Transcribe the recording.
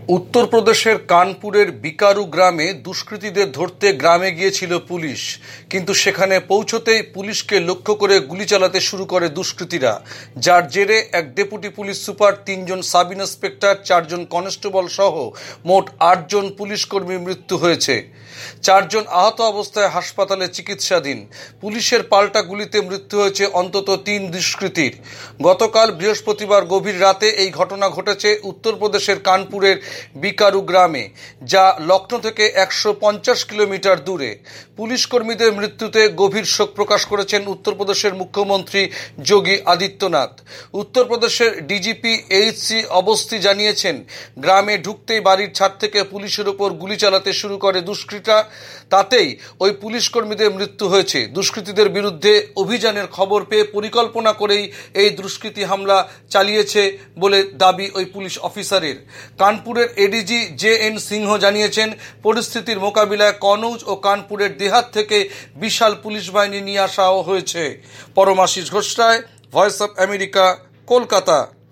উত্তরপ্রদেশের কানপুরের বিকারু গ্রামে দুষ্কৃতীদের ধরতে গ্রামে গিয়েছিল পুলিশ, কিন্তু সেখানে পৌঁছতেই পুলিশকে লক্ষ্য করে গুলি চালাতে শুরু করে দুষ্কৃতীরা, যার জেরে এক ডেপুটি পুলিশ সুপার, 3 জন সাব ইন্সপেক্টর, 4 জন কনস্টেবল সহ মোট 8 জন পুলিশ কর্মীর মৃত্যু হয়েছে। 4 জন আহত অবস্থায় হাসপাতালে চিকিৎসাধীন। পুলিশের পাল্টা গুলিতে মৃত্যু হয়েছে অন্তত 3 দুষ্কৃতীর। গতকাল বৃহস্পতিবার গভীর রাতে এই ঘটনা ঘটেছে উত্তরপ্রদেশের কানপুরের বিকারু গ্রামে, যা লখনৌ থেকে 150 কিলোমিটার দূরে। পুলিশ কর্মীদের মৃত্যুতে গভীর শোক প্রকাশ করেছেন উত্তরপ্রদেশের মুখ্যমন্ত্রী যোগী আদিত্যনাথ। উত্তরপ্রদেশের ডিজিপি এইচ.সি. অবস্থি জানিয়েছেন, গ্রামে ঢুকতেই বাড়ির ছাদ থেকে পুলিশের উপর গুলি চালাতে শুরু করে দুষ্কৃতীরা, তাতেই ওই পুলিশ কর্মীদের মৃত্যু হয়েছে। দুষ্কৃতীদের বিরুদ্ধে অভিযানের খবর পেয়ে পরিকল্পনা করেই এই দুষ্কৃতী হামলা চালিয়েছে বলে দাবি ওই পুলিশ অফিসারের। কানপুরের এডিজি জে.এন. সিংহ জানিয়েছেন, পরিস্থিতির মোকাবিলায় কনৌজ ও কানপুরের দেহাত থেকে বিশাল পুলিশ বাহিনী নিয়ে আসা হয়েছে। Paramashis Ghosh Roy, voice of America, Kolkata.